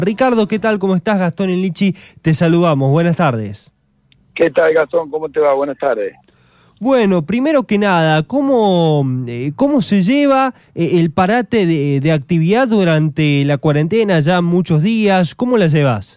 Ricardo, ¿qué tal? ¿Cómo estás? Gastón y Lichi, te saludamos. Buenas tardes. ¿Qué tal, Gastón? ¿Cómo te va? Buenas tardes. Bueno, primero que nada, ¿cómo se lleva el parate de actividad durante la cuarentena, ya muchos días? ¿Cómo la llevas?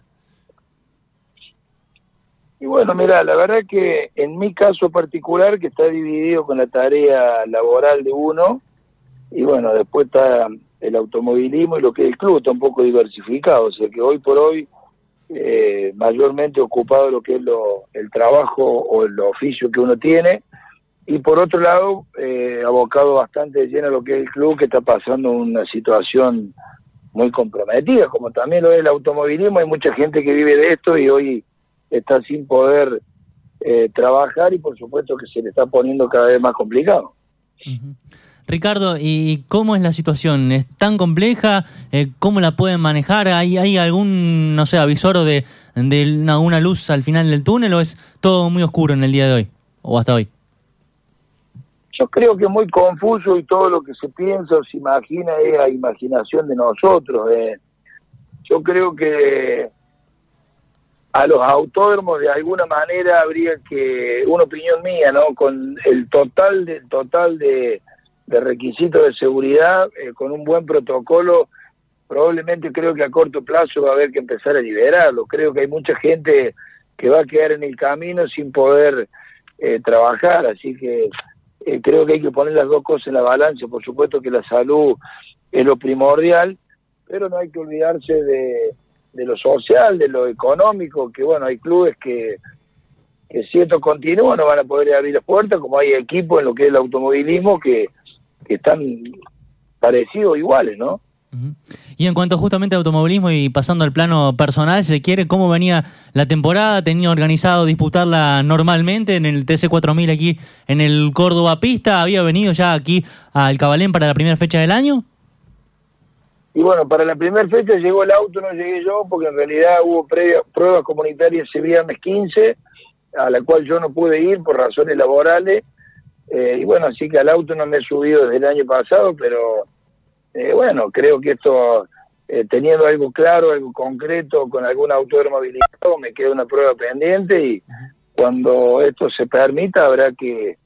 Y bueno, mira, la verdad que en mi caso particular, que está dividido con la tarea laboral de uno, y bueno, después está el automovilismo y lo que es el club, está un poco diversificado, o sea que hoy por hoy mayormente ocupado lo que es el trabajo o el oficio que uno tiene, y por otro lado abocado bastante de lleno a lo que es el club, que está pasando una situación muy comprometida, como también lo es el automovilismo. Hay mucha gente que vive de esto y hoy está sin poder trabajar, y por supuesto que se le está poniendo cada vez más complicado. Uh-huh. Ricardo, ¿y cómo es la situación? ¿Es tan compleja? ¿Cómo la pueden manejar? ¿Hay algún, no sé, avisor de una luz al final del túnel, o es todo muy oscuro en el día de hoy, o hasta hoy? Yo creo que es muy confuso, y todo lo que se piensa o se imagina es a imaginación de nosotros. Yo creo que a los autódromos de alguna manera habría que, una opinión mía, ¿no?, con el total de requisitos de seguridad, con un buen protocolo, probablemente creo que a corto plazo va a haber que empezar a liberarlo. Creo que hay mucha gente que va a quedar en el camino sin poder trabajar, así que creo que hay que poner las dos cosas en la balanza. Por supuesto que la salud es lo primordial, pero no hay que olvidarse de lo social, de lo económico, que bueno, hay clubes que si esto continúa no van a poder abrir las puertas, como hay equipos en lo que es el automovilismo que están parecidos, iguales, ¿no? Uh-huh. Y en cuanto justamente a automovilismo, y pasando al plano personal, si se quiere, ¿cómo venía la temporada? ¿Tenía organizado disputarla normalmente en el TC4000 aquí en el Córdoba Pista? ¿Había venido ya aquí al Cabalén para la primera fecha del año? Y bueno, para la primera fecha llegó el auto, no llegué yo, porque en realidad hubo pruebas comunitarias ese viernes 15, a la cual yo no pude ir por razones laborales, y bueno, así que al auto no me he subido desde el año pasado, pero bueno, creo que esto, teniendo algo claro, algo concreto, con algún autódromo habilitado, me queda una prueba pendiente, y cuando esto se permita habrá que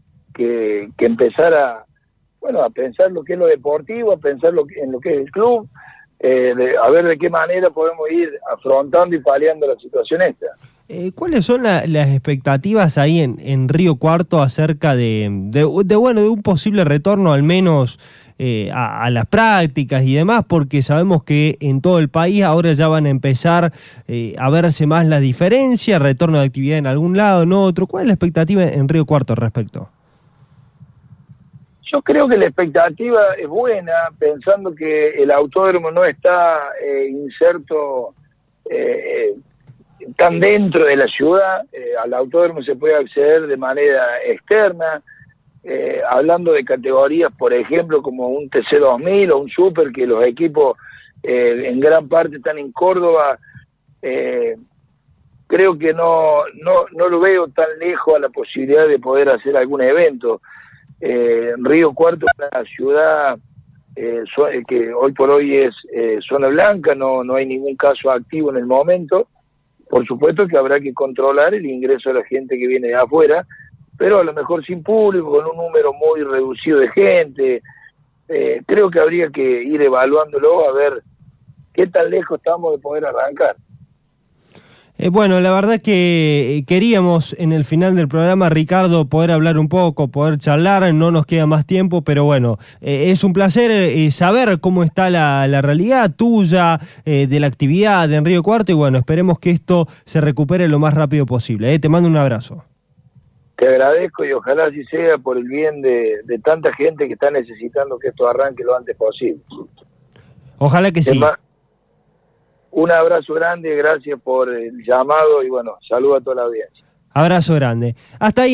empezar a pensar lo que es lo deportivo, a pensar en lo que es el club, a ver de qué manera podemos ir afrontando y paliando la situación esta. ¿Cuáles son las expectativas ahí en Río Cuarto acerca de un posible retorno, al menos a las prácticas y demás? Porque sabemos que en todo el país ahora ya van a empezar a verse más las diferencias, retorno de actividad en algún lado, en otro. ¿Cuál es la expectativa en Río Cuarto al respecto? Yo creo que la expectativa es buena, pensando que el autódromo no está inserto tan dentro de la ciudad. Al autódromo se puede acceder de manera externa, hablando de categorías, por ejemplo, como un TC2000 o un Super, que los equipos en gran parte están en Córdoba. Creo que no lo veo tan lejos a la posibilidad de poder hacer algún evento. Río Cuarto es una ciudad que hoy por hoy es zona blanca, no hay ningún caso activo en el momento. Por supuesto que habrá que controlar el ingreso de la gente que viene de afuera, pero a lo mejor sin público, con un número muy reducido de gente. Creo que habría que ir evaluándolo, a ver qué tan lejos estamos de poder arrancar. Bueno, la verdad que queríamos en el final del programa, Ricardo, poder hablar un poco, poder charlar, no nos queda más tiempo, pero bueno, es un placer saber cómo está la realidad tuya, de la actividad en Río Cuarto, y bueno, esperemos que esto se recupere lo más rápido posible. Te mando un abrazo. Te agradezco, y ojalá así sea, por el bien de tanta gente que está necesitando que esto arranque lo antes posible. Ojalá que sí. Un abrazo grande, gracias por el llamado, y bueno, saludo a toda la audiencia. Abrazo grande. Hasta ahí.